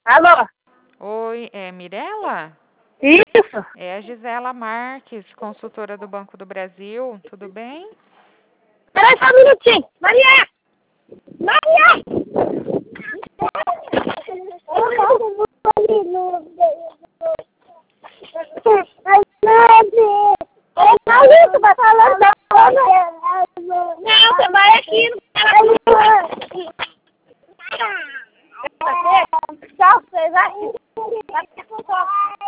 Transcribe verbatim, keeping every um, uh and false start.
Alô? Oi, é Mirela? Isso? É a Gisela Marques, consultora do Banco do Brasil. Tudo bem? Peraí só um minutinho. Maria! Maria! Não, você vai aqui no Tchau, você vai.